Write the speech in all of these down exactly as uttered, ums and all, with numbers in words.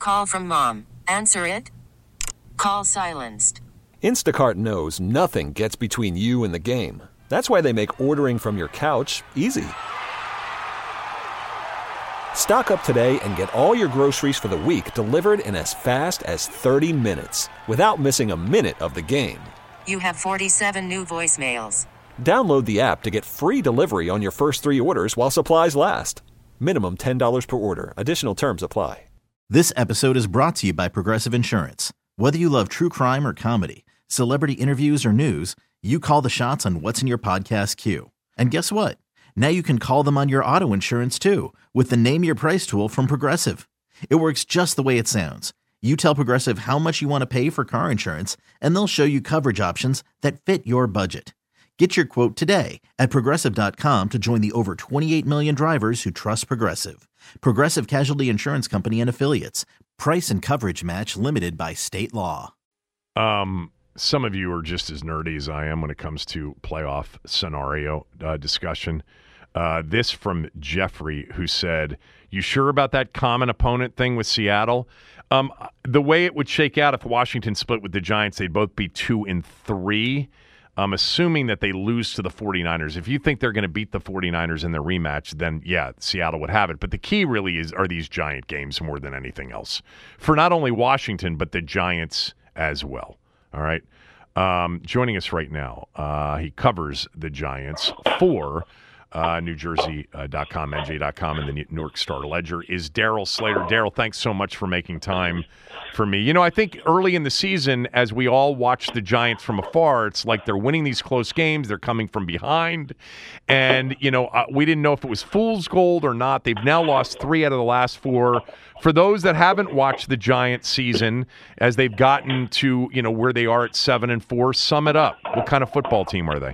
Call from mom. Answer it. Call silenced. Instacart knows nothing gets between you and the game. That's why they make ordering from your couch easy. Stock up today and get all your groceries for the week delivered in as fast as thirty minutes without missing a minute of the game. You have forty-seven new voicemails. Download the app to get free delivery on your first three orders while supplies last. Minimum ten dollars per order. Additional terms apply. This episode is brought to you by Progressive Insurance. Whether you love true crime or comedy, celebrity interviews or news, you call the shots on what's in your podcast queue. And guess what? Now you can call them on your auto insurance too with the Name Your Price tool from Progressive. It works just the way it sounds. You tell Progressive how much you want to pay for car insurance, and they'll show you coverage options that fit your budget. Get your quote today at Progressive dot com to join the over twenty-eight million drivers who trust Progressive. Progressive Casualty Insurance Company and Affiliates. Price and coverage match limited by state law. Um, some of you are just as nerdy as I am when it comes to playoff scenario uh, discussion. Uh, this from Jeffrey, who said, "You sure about that common opponent thing with Seattle? Um, the way it would shake out if Washington split with the Giants, they'd both be two and three. I'm assuming that they lose to the 49ers. If you think they're going to beat the 49ers in the rematch, then, yeah, Seattle would have it. But the key really is are these Giant games more than anything else for not only Washington, but the Giants as well. All right. Um, joining us right now, uh, he covers the Giants for uh, New Jersey dot com, N J dot com, and the Newark Star Ledger is Daryl Slater. Daryl, thanks so much for making time for me. You know, I think early in the season, as we all watch the Giants from afar, it's like they're winning these close games. They're coming from behind. And, you know, uh, we didn't know if it was fool's gold or not. They've now lost three out of the last four. For those that haven't watched the Giants season, as they've gotten to, you know, where they are at seven and four, sum it up. What kind of football team are they?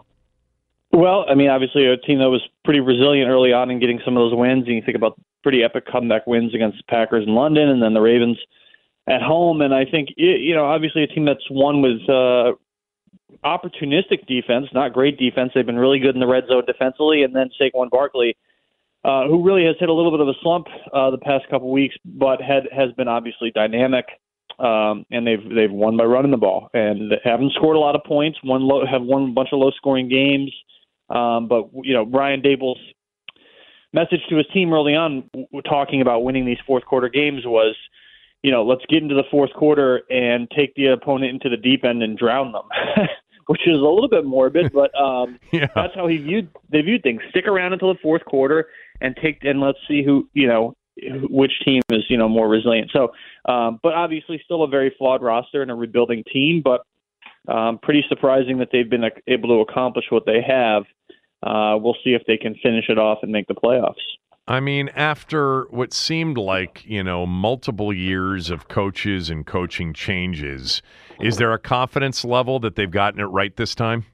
Well, I mean, obviously a team that was pretty resilient early on in getting some of those wins. And you think about pretty epic comeback wins against the Packers in London and then the Ravens at home. And I think, you know, obviously a team that's won with uh, opportunistic defense, not great defense. They've been really good in the red zone defensively. And then Saquon Barkley, uh, who really has hit a little bit of a slump uh, the past couple of weeks, but had, has been obviously dynamic. Um, and they've they've won by running the ball and haven't scored a lot of points. One low, have won a bunch of low-scoring games. Um, but, you know, Brian Daboll's message to his team early on, w- talking about winning these fourth-quarter games was, you know, let's get into the fourth quarter and take the opponent into the deep end and drown them, which is a little bit morbid, but um, yeah. That's how he viewed they viewed things. Stick around until the fourth quarter and take and let's see who, you know, which team is, you know, more resilient. So, um, but obviously still a very flawed roster and a rebuilding team, but um, pretty surprising that they've been able to accomplish what they have. Uh, we'll see if they can finish it off and make the playoffs. I mean, after what seemed like, you know, multiple years of coaches and coaching changes, is there a confidence level that they've gotten it right this time?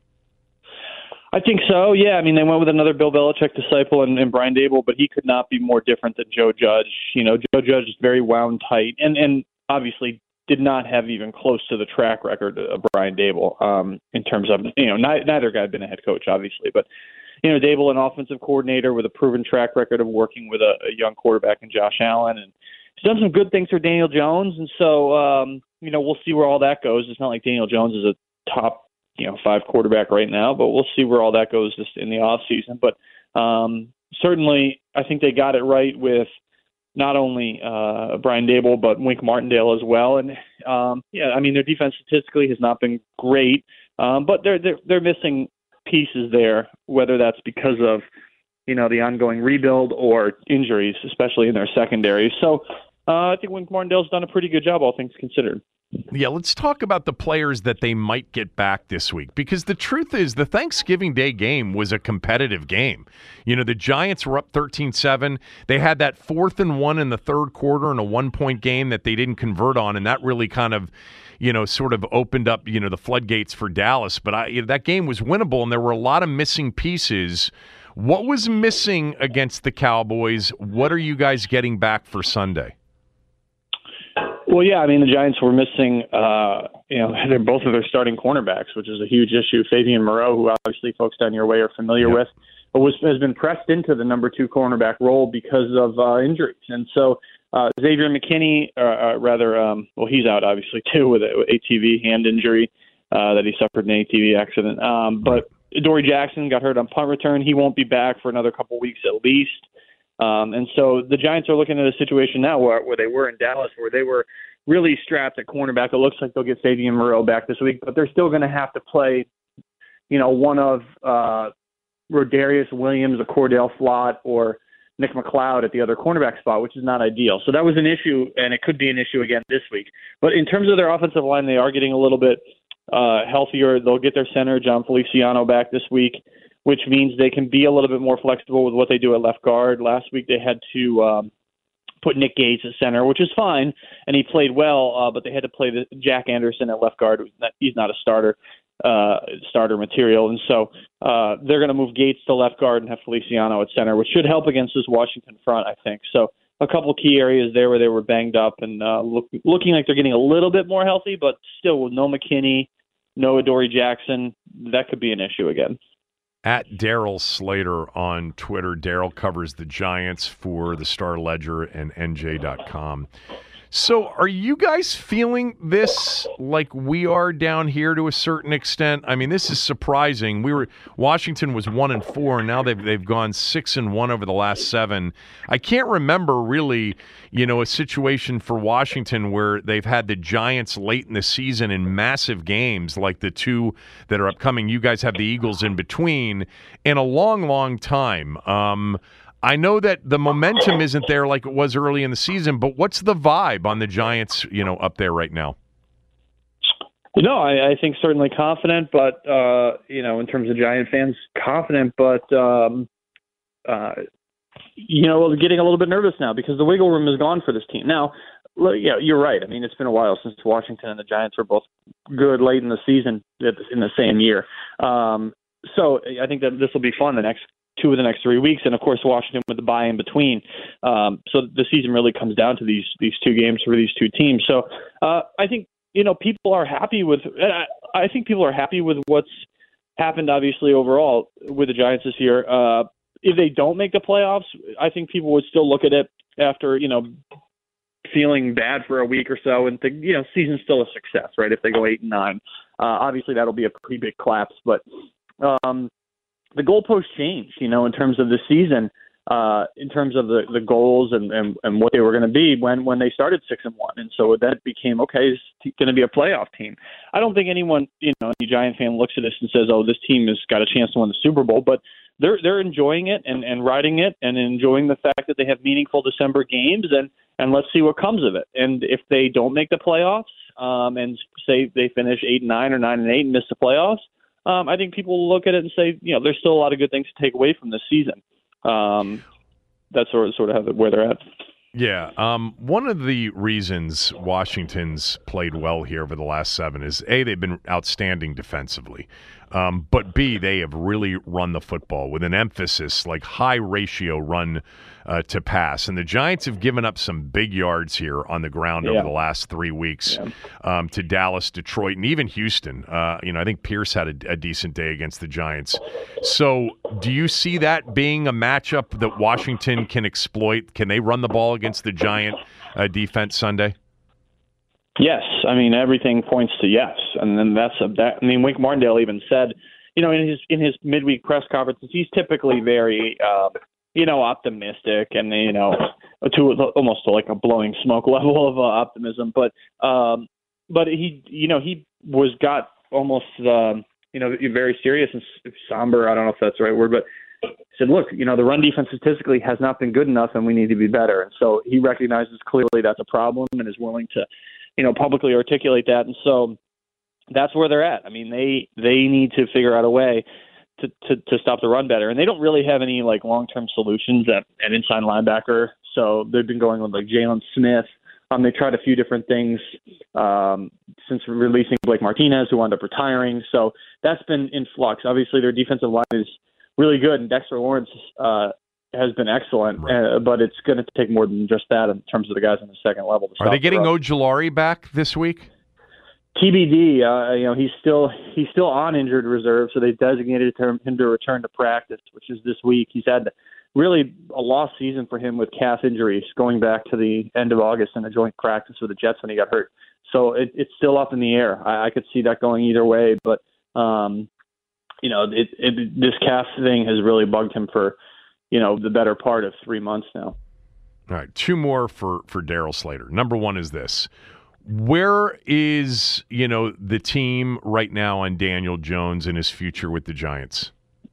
I think so, yeah. I mean, they went with another Bill Belichick disciple and, and Brian Daboll, but he could not be more different than Joe Judge. You know, Joe Judge is very wound tight and, and obviously did not have even close to the track record of Brian Daboll um, in terms of, you know, neither, neither guy had been a head coach, obviously, but you know, Daboll, an offensive coordinator with a proven track record of working with a, a young quarterback in Josh Allen, and he's done some good things for Daniel Jones. And so, um, you know, we'll see where all that goes. It's not like Daniel Jones is a top, you know, five quarterback right now, but we'll see where all that goes just in the off season. But um, certainly, I think they got it right with not only uh, Brian Daboll but Wink Martindale as well. And um, yeah, I mean, their defense statistically has not been great, um, but they're they're they're missing pieces there, whether that's because of, you know, the ongoing rebuild or injuries, especially in their secondary. So uh, I think Wink Martindale's done a pretty good job, all things considered. Yeah, let's talk about the players that they might get back this week, because the truth is the Thanksgiving Day game was a competitive game. You know, the Giants were up thirteen seven. They had that fourth and one in the third quarter in a one-point game that they didn't convert on, and that really kind of, you know, sort of opened up, you know, the floodgates for Dallas. But I, you know, that game was winnable, and there were a lot of missing pieces. What was missing against the Cowboys? What are you guys getting back for Sunday? Well, yeah, I mean, the Giants were missing, uh, you know, they're both of their starting cornerbacks, which is a huge issue. Fabian Moreau, who obviously folks down your way are familiar yep. with, but was has been pressed into the number two cornerback role because of uh, injuries. And so Uh, Xavier McKinney, uh, uh, rather, um, well, he's out obviously too with an A T V hand injury uh, that he suffered in an A T V accident. Um, but Dory Jackson got hurt on punt return. He won't be back for another couple weeks at least. Um, and so the Giants are looking at a situation now where, where they were in Dallas, where they were really strapped at cornerback. It looks like they'll get Fabian Moreau back this week, but they're still going to have to play, you know, one of uh, Rodarius Williams, or Cordell Flott, or Nick McLeod at the other cornerback spot, which is not ideal. So that was an issue, and it could be an issue again this week. But in terms of their offensive line, they are getting a little bit uh, healthier. They'll get their center, John Feliciano, back this week, which means they can be a little bit more flexible with what they do at left guard. Last week they had to um, put Nick Gates at center, which is fine, and he played well, uh, but they had to play the Jack Anderson at left guard. He's not a starter. Uh, starter material, and so uh, they're going to move Gates to left guard and have Feliciano at center, which should help against this Washington front, I think. So a couple key areas there where they were banged up and uh, look, looking like they're getting a little bit more healthy, but still with no McKinney, no Adoree Jackson, that could be an issue again. At Daryl Slater on Twitter, Daryl covers the Giants for the Star Ledger and N J dot com. So are you guys feeling this like we are down here to a certain extent? I mean, this is surprising. We were Washington was one and four, and now they've they've gone six and one over the last seven. I can't remember really, you know, a situation for Washington where they've had the Giants late in the season in massive games like the two that are upcoming. You guys have the Eagles in between in a long, long time. Um, I know that the momentum isn't there like it was early in the season, but what's the vibe on the Giants, you know, up there right now? No, I, I think certainly confident, but, uh, you know, in terms of Giant fans, confident, but, um, uh, you know, getting a little bit nervous now because the wiggle room is gone for this team. Now, yeah, you're right. I mean, it's been a while since Washington and the Giants were both good late in the season in the same year. Um, so I think that this will be fun the next two of the next three weeks, and of course Washington with the bye in between. Um, so the season really comes down to these these two games for these two teams. So uh, I think you know people are happy with. I, I think people are happy with what's happened. Obviously, overall with the Giants this year. Uh, if they don't make the playoffs, I think people would still look at it after you know feeling bad for a week or so and think you know season's still a success, right? If they go eight and nine, uh, obviously that'll be a pretty big collapse, but. Um, The goalposts changed, you know, in terms of the season, uh, in terms of the, the goals and, and, and what they were going to be when, when they started six and one, and so that became okay. It's going to be a playoff team. I don't think anyone, you know, any Giant fan looks at this and says, "Oh, this team has got a chance to win the Super Bowl." But they're they're enjoying it and, and riding it and enjoying the fact that they have meaningful December games, and and let's see what comes of it. And if they don't make the playoffs, um, and say they finish eight and nine or nine and eight and miss the playoffs. Um, I think people will look at it and say, you know, there's still a lot of good things to take away from this season. Um, that's sort of, sort of how, where they're at. Yeah. Um, one of the reasons Washington's played well here over the last seven is, A, they've been outstanding defensively. Um, but, B, they have really run the football with an emphasis, like high ratio run uh, to pass. And the Giants have given up some big yards here on the ground yeah. over the last three weeks yeah. um, to Dallas, Detroit, and even Houston. Uh, you know, I think Pierce had a, a decent day against the Giants. So do you see that being a matchup that Washington can exploit? Can they run the ball against the Giant uh, defense Sunday? Yes, I mean everything points to yes, and then that's a, that. I mean, Wink Martindale even said, you know, in his in his midweek press conferences, he's typically very, uh, you know, optimistic and you know, to almost to like a blowing smoke level of uh, optimism. But um, but he, you know, he was got almost, um, you know, very serious and somber. I don't know if that's the right word, but he said, look, you know, the run defense statistically has not been good enough, and we need to be better. And so he recognizes clearly that's a problem and is willing to. You know, publicly articulate that, and so that's where they're at. I mean, they they need to figure out a way to, to, to stop the run better, and they don't really have any like long term solutions at, at inside linebacker. So they've been going with like Jalen Smith. Um, they tried a few different things um, since releasing Blake Martinez, who wound up retiring. So that's been in flux. Obviously, their defensive line is really good, and Dexter Lawrence uh, has been excellent, right. uh, but it's going to take more than just that in terms of the guys on the second level. Are they getting Ojulari back this week? T B D. Uh, you know, he's still he's still on injured reserve, so they designated him to return to practice, which is this week. He's had really a lost season for him with calf injuries going back to the end of August in a joint practice with the Jets when he got hurt. So it, it's still up in the air. I, I could see that going either way, but um, you know, it, it, this calf thing has really bugged him for, you know, the better part of three months now. All right, two more for, for Darryl Slater. Number one is this. Where is, you know, the team right now on Daniel Jones and his future with the Giants?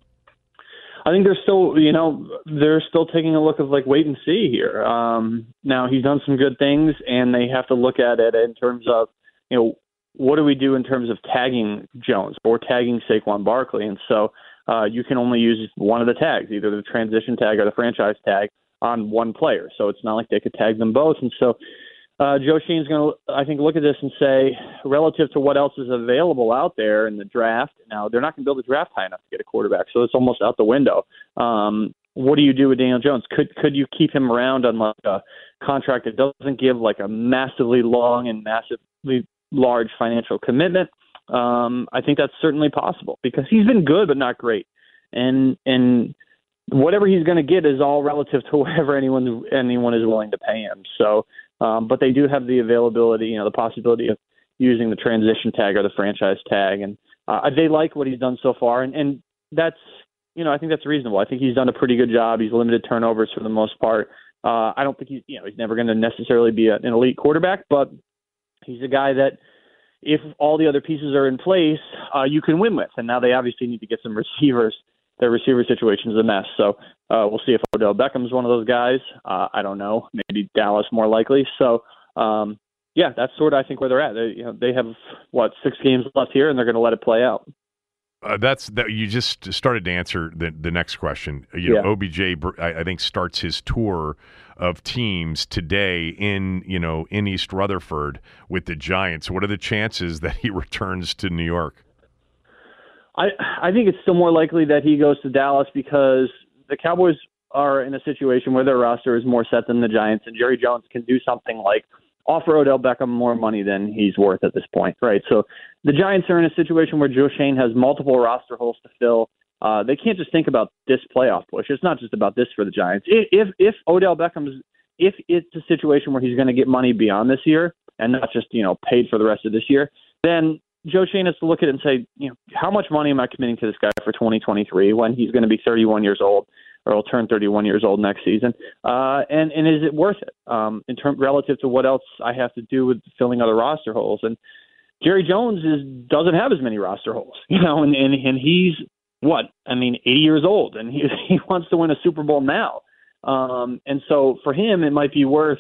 I think they're still, you know, they're still taking a look of like wait and see here. Um, now he's done some good things, and they have to look at it in terms of, you know, what do we do in terms of tagging Jones or tagging Saquon Barkley? And so uh, you can only use one of the tags, either the transition tag or the franchise tag, on one player. So it's not like they could tag them both. And so uh, Joe Schoen's going to, I think, look at this and say, relative to what else is available out there in the draft, now they're not going to build a draft high enough to get a quarterback, so it's almost out the window. Um, what do you do with Daniel Jones? Could could you keep him around on like a contract that doesn't give like a massively long and massively large financial commitment? Um, I think that's certainly possible because he's been good but not great, and and whatever he's going to get is all relative to whatever anyone anyone is willing to pay him. So. Um, but they do have the availability, you know, the possibility of using the transition tag or the franchise tag. And uh, they like what he's done so far. And, and that's, you know, I think that's reasonable. I think he's done a pretty good job. He's limited turnovers for the most part. Uh, I don't think he's, you know, he's never going to necessarily be a, an elite quarterback, but he's a guy that if all the other pieces are in place, uh, you can win with. And now they obviously need to get some receivers. Their receiver situation is a mess. So uh, we'll see if Odell Beckham's one of those guys. Uh, I don't know. Maybe Dallas more likely. So, um, yeah, that's sort of, I think, where they're at. They, you know, they have, what, six games left here, and they're going to let it play out. Uh, that's that. You just started to answer the the next question. You know, yeah. O B J, I, I think, starts his tour of teams today in, you know, in East Rutherford with the Giants. What are the chances that he returns to New York? I, I think it's still more likely that he goes to Dallas because the Cowboys are in a situation where their roster is more set than the Giants, and Jerry Jones can do something like offer Odell Beckham more money than he's worth at this point, right? So the Giants are in a situation where Joe Schoen has multiple roster holes to fill. Uh, they can't just think about this playoff push. It's not just about this for the Giants. If if, if Odell Beckham's if it's a situation where he's going to get money beyond this year and not just, you know, paid for the rest of this year, then Joe Schoen has to look at it and say, you know, how much money am I committing to this guy for twenty twenty-three when he's going to be thirty-one years old, or he'll turn thirty-one years old next season? Uh, and, and is it worth it um, in term relative to what else I have to do with filling other roster holes? And Jerry Jones is doesn't have as many roster holes, you know, and, and, and he's what? I mean, eighty years old, and he he wants to win a Super Bowl now. Um, and so for him, it might be worth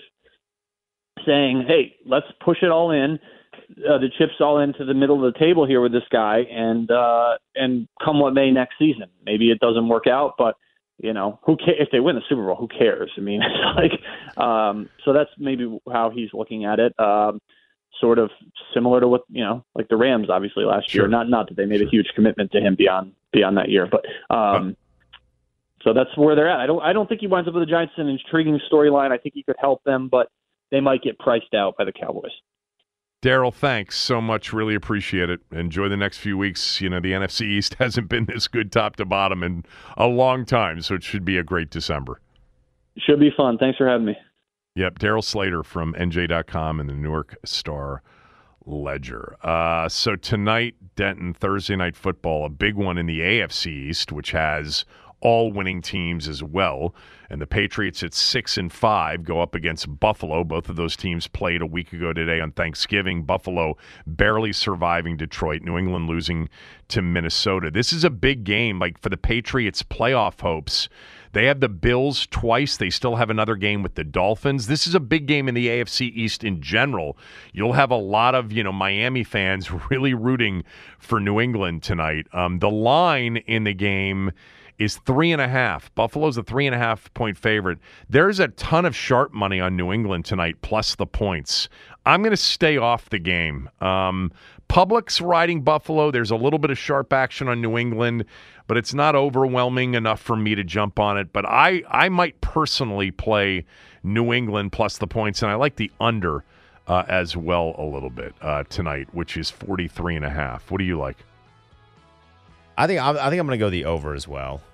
saying, hey, let's push it all in. Uh, the chips all into the middle of the table here with this guy, and uh, and come what may next season. Maybe it doesn't work out, but you know, who ca- if they win the Super Bowl, who cares? I mean, it's like um, so that's maybe how he's looking at it. Um, sort of similar to what you know, like the Rams, obviously last sure. year. Not not that they made sure. a huge commitment to him beyond beyond that year, but. Um, So that's where they're at. I don't. I don't think he winds up with the Giants. An intriguing storyline. I think he could help them, but they might get priced out by the Cowboys. Darryl, thanks so much. Really appreciate it. Enjoy the next few weeks. You know, the N F C East hasn't been this good top to bottom in a long time, so it should be a great December. Should be fun. Thanks for having me. Yep, Darryl Slater from N J dot com and the Newark Star Ledger. Uh, so tonight, Denton, Thursday Night Football, a big one in the A F C East, which has all winning teams as well. And the Patriots at six and five go up against Buffalo. Both of those teams played a week ago today on Thanksgiving. Buffalo barely surviving Detroit. New England losing to Minnesota. This is a big game, like for the Patriots' playoff hopes. They have the Bills twice. They still have another game with the Dolphins. This is a big game in the A F C East in general. You'll have a lot of, you know, Miami fans really rooting for New England tonight. Um, the line in the game is three and a half. Buffalo's a three and a half point favorite. There's a ton of sharp money on New England tonight, plus the points. I'm going to stay off the game. Um, Public's riding Buffalo. There's a little bit of sharp action on New England, but it's not overwhelming enough for me to jump on it. But I, I might personally play New England plus the points, and I like the under uh, as well a little bit uh, tonight, which is forty-three and a half. What do you like? I think I think I'm going to go the over as well.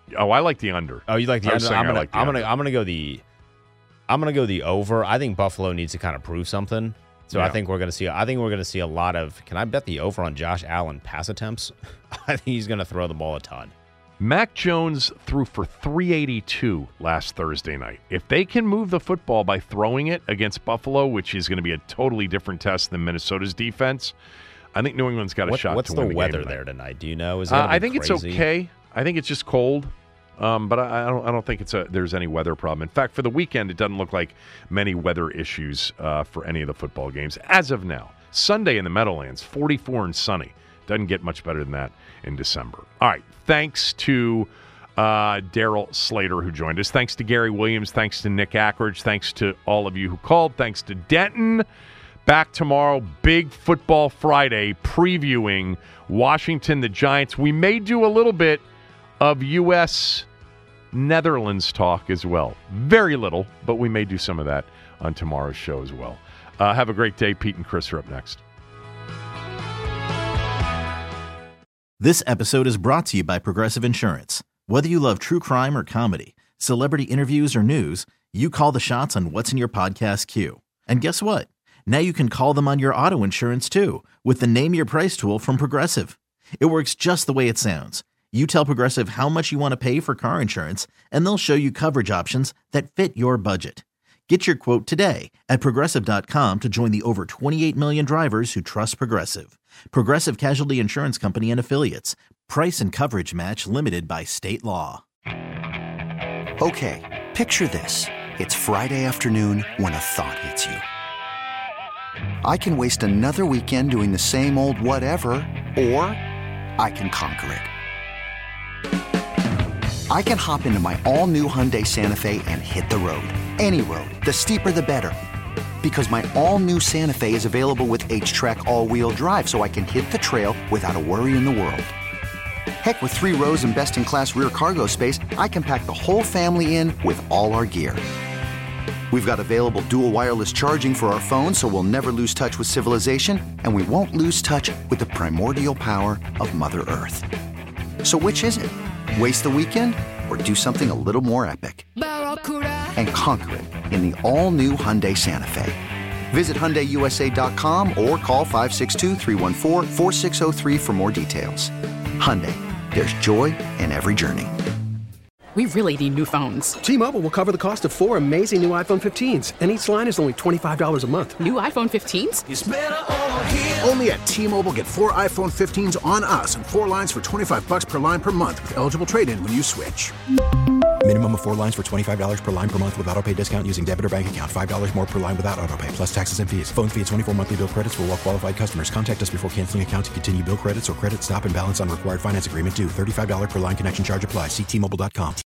Oh, I like the under. Oh, you like the I was under? saying I'm I gonna, like the I'm under. gonna, I'm gonna go the, I'm gonna go the over. I think Buffalo needs to kind of prove something. So Yeah. I think we're gonna see. I think we're gonna see a lot of. Can I bet the over on Josh Allen pass attempts? I think he's gonna throw the ball a ton. Mac Jones threw for three eighty-two last Thursday night. If they can move the football by throwing it against Buffalo, which is going to be a totally different test than Minnesota's defense, I think New England's got a What- shot what's to the win the weather game tonight. there tonight? Do you know? Is it Uh, gonna be I think crazy? it's okay. I think it's just cold, um, but I, I don't. I don't think it's a. There's any weather problem. In fact, for the weekend, it doesn't look like many weather issues uh, for any of the football games as of now. Sunday in the Meadowlands, forty-four and sunny. Doesn't get much better than that in December. All right. Thanks to uh, Daryl Slater who joined us. Thanks to Gary Williams. Thanks to Nick Ackridge. Thanks to all of you who called. Thanks to Denton. Back tomorrow, big football Friday, previewing Washington, the Giants. We may do a little bit of U S Netherlands talk as well. Very little, but we may do some of that on tomorrow's show as well. Uh, have a great day. Pete and Chris are up next. This episode is brought to you by Progressive Insurance. Whether you love true crime or comedy, celebrity interviews or news, you call the shots on what's in your podcast queue. And guess what? Now you can call them on your auto insurance too with the Name Your Price tool from Progressive. It works just the way it sounds. You tell Progressive how much you want to pay for car insurance, and they'll show you coverage options that fit your budget. Get your quote today at Progressive dot com to join the over twenty-eight million drivers who trust Progressive. Progressive Casualty Insurance Company and Affiliates. Price and coverage match limited by state law. Okay, picture this. It's Friday afternoon when a thought hits you. I can waste another weekend doing the same old whatever, or I can conquer it. I can hop into my all-new Hyundai Santa Fe and hit the road. Any road. The steeper, the better. Because my all-new Santa Fe is available with H-Track all-wheel drive, so I can hit the trail without a worry in the world. Heck, with three rows and best-in-class rear cargo space, I can pack the whole family in with all our gear. We've got available dual wireless charging for our phones, so we'll never lose touch with civilization, and we won't lose touch with the primordial power of Mother Earth. So which is it? Waste the weekend or do something a little more epic? And conquer it in the all-new Hyundai Santa Fe. Visit Hyundai U S A dot com or call five six two, three one four, four six zero three for more details. Hyundai, there's joy in every journey. We really need new phones. T-Mobile will cover the cost of four amazing new iPhone fifteens, and each line is only twenty-five dollars a month. New iPhone fifteens? It's better over here. Only at T-Mobile, get four iPhone fifteens on us and four lines for twenty-five dollars per line per month with eligible trade-in when you switch. Minimum of four lines for twenty-five dollars per line per month with autopay discount using debit or bank account. five dollars more per line without autopay, plus taxes and fees. Phone fee at twenty-four monthly bill credits for well-qualified customers. Contact us before canceling account to continue bill credits or credit stop and balance on required finance agreement due. thirty-five dollars per line connection charge applies. See T Mobile dot com.